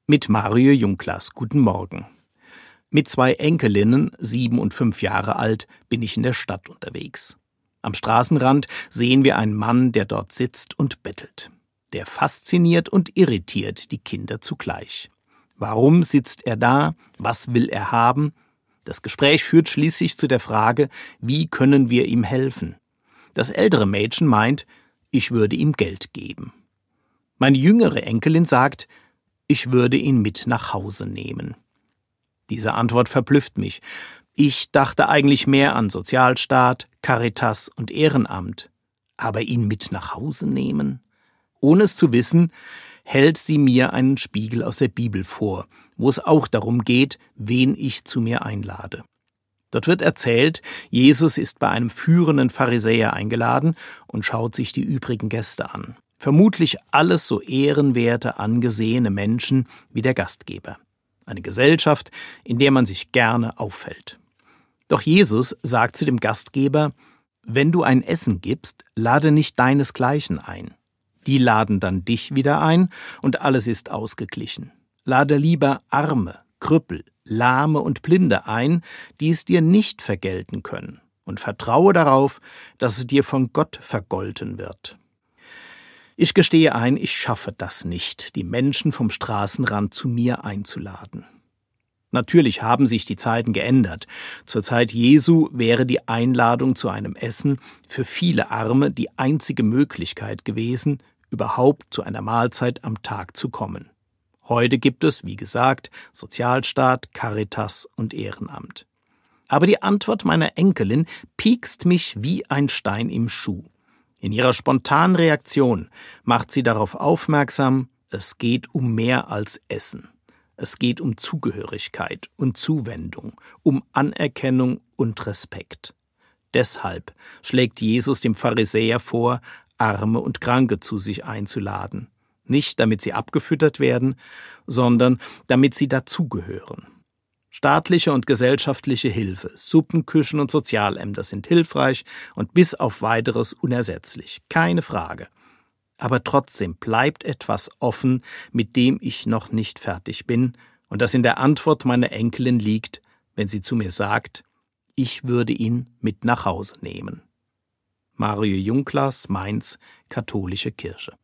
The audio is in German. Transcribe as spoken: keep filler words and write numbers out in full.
Mit Mario Junglas. Guten Morgen. Mit zwei Enkelinnen, sieben und fünf Jahre alt, bin ich in der Stadt unterwegs. Am Straßenrand sehen wir einen Mann, der dort sitzt und bettelt. Der fasziniert und irritiert die Kinder zugleich. Warum sitzt er da? Was will er haben? Das Gespräch führt schließlich zu der Frage, wie können wir ihm helfen? Das ältere Mädchen meint, ich würde ihm Geld geben. Meine jüngere Enkelin sagt, ich würde ihn mit nach Hause nehmen. Diese Antwort verblüfft mich. Ich dachte eigentlich mehr an Sozialstaat, Caritas und Ehrenamt. Aber ihn mit nach Hause nehmen? Ohne es zu wissen, hält sie mir einen Spiegel aus der Bibel vor, wo es auch darum geht, wen ich zu mir einlade. Dort wird erzählt, Jesus ist bei einem führenden Pharisäer eingeladen und schaut sich die übrigen Gäste an. Vermutlich alles so ehrenwerte, angesehene Menschen wie der Gastgeber. Eine Gesellschaft, in der man sich gerne aufhält. Doch Jesus sagt zu dem Gastgeber, wenn du ein Essen gibst, lade nicht deinesgleichen ein. Die laden dann dich wieder ein und alles ist ausgeglichen. Lade lieber Arme, Krüppel, Lahme und Blinde ein, die es dir nicht vergelten können, und vertraue darauf, dass es dir von Gott vergolten wird. Ich gestehe ein, ich schaffe das nicht, die Menschen vom Straßenrand zu mir einzuladen. Natürlich haben sich die Zeiten geändert. Zur Zeit Jesu wäre die Einladung zu einem Essen für viele Arme die einzige Möglichkeit gewesen, überhaupt zu einer Mahlzeit am Tag zu kommen. Heute gibt es, wie gesagt, Sozialstaat, Caritas und Ehrenamt. Aber die Antwort meiner Enkelin piekst mich wie ein Stein im Schuh. In ihrer spontanen Reaktion macht sie darauf aufmerksam, es geht um mehr als Essen. Es geht um Zugehörigkeit und Zuwendung, um Anerkennung und Respekt. Deshalb schlägt Jesus dem Pharisäer vor, Arme und Kranke zu sich einzuladen. Nicht, damit sie abgefüttert werden, sondern damit sie dazugehören. Staatliche und gesellschaftliche Hilfe, Suppenküchen und Sozialämter sind hilfreich und bis auf Weiteres unersetzlich, keine Frage. Aber trotzdem bleibt etwas offen, mit dem ich noch nicht fertig bin und das in der Antwort meiner Enkelin liegt, wenn sie zu mir sagt, ich würde ihn mit nach Hause nehmen. Mario Junglas, Mainz, Katholische Kirche.